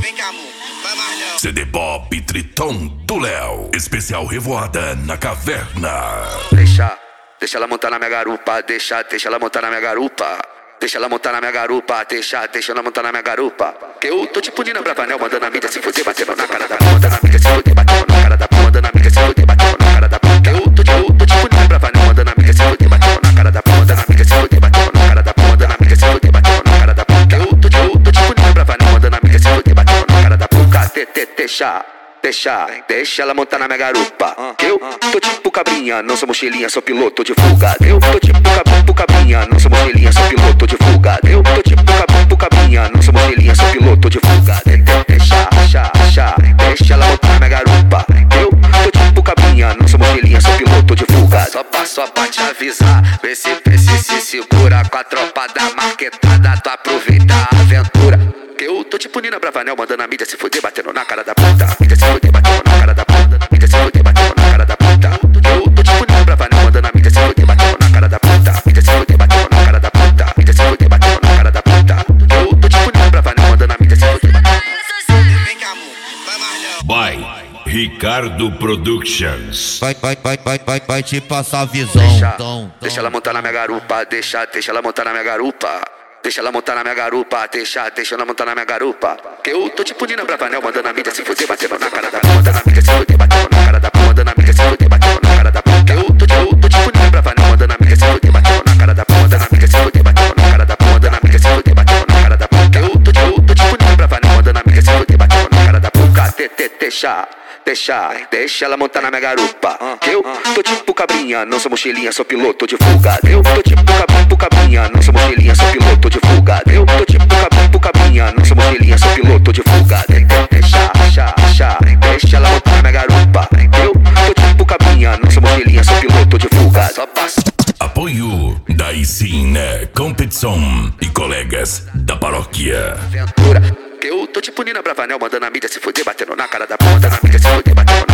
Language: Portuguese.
Vem cá, amor, vai mais não. CD Pop Triton do Léo. Especial Revoada na Caverna. Deixa ela montar na minha garupa. Deixa ela montar na minha garupa. Deixa ela montar na minha garupa. Deixa ela montar na minha garupa. Que eu tô tipo Nina Bravanel, mandando a mídia se fuder, batendo na cara da bunda. Mandando a mídia se fuder, batendo na cara da bunda. Mandando a mídia se fuder, batendo na cara da bunda. Que eu tô tipo Nina Bravanel, mandando a mídia se fuder, batendo na cara da bunda. Mandando a mídia se fuder, batendo na cara da bunda. Mandando a mídia se fuder, batendo na cara da bunda. Que eu tô tipo Nina Bravanel, mandando a mídia se fuder, batendo na cara da bunda. Deixa ela montar na minha garupa. Eu tô tipo cabrinha, não sou mochilinha, sou piloto de fuga. Eu tô tipo cabrinha, não sou mochilinha, sou piloto de fuga. Eu tô tipo cabrinha, não sou mochilinha, sou piloto de fuga. Deixa ela montar na minha garupa. Eu tô tipo cabrinha, não sou mochilinha, sou piloto de fuga. Só pra te avisar, vê se se segura com a tropa da marquetada, tu aproveita a aventura. Que eu tô tipo Nina Bravanel, mandando a mídia se fuder, batendo na cara da puta. Mídia se fuder, batendo na cara da puta. Mídia se fuder, batendo na cara da puta. Eu tô tipo Nina Bravanel, mandando a mídia se fuder, batendo na cara da puta. Mídia se fuder, batendo na cara da puta. Mídia se fuder, batendo na cara da puta. Eu tô tipo Nina Bravanel, mandando a mídia se fuder, batendo. Vem cá, amor, vai mais não. By Ricardo Productions. Vai te passar a visão. Deixa ela montar na minha garupa. Deixa ela montar na minha garupa. Deixa ela montar na minha garupa, deixa ela montar na minha garupa. Que eu tô tipo Nina Bravanel, mandando a mídia se fuder, batendo na cara da bunda. Mandando a mídia se fuder, batendo na cara da bunda. Mandando a mídia se fuder, batendo na cara da bunda. Que eu tô tipo Nina Bravanel, mandando a mídia se fuder, batendo na cara da bunda. Mandando a mídia se fuder, batendo na cara da bunda. Mandando a mídia se fuder, batendo na cara da bunda. Que eu tô tipo Nina Bravanel, mandando a mídia se fuder, batendo na cara da bunda. Deixa ela montar na minha garupa. Eu tô tipo cabrinha, não sou mochilinha, sou piloto de fuga. Eu tô tipo cabrinha, não sou mochilinha, sou piloto de fuga. Eu tô tipo cabrinha, não sou mochilinha, sou piloto de fuga. Deixa ela montar na minha garupa. Eu tô tipo cabrinha, não sou mochilinha, sou piloto de fuga. Só passa. Apoio Daí Sim, né? Competição e colegas da paróquia. Aventura. Que eu tô tipo Nina Bravanel, mandando a mídia se fuder, batendo na cara da bunda. Mandando a mídia se fuder, batendo na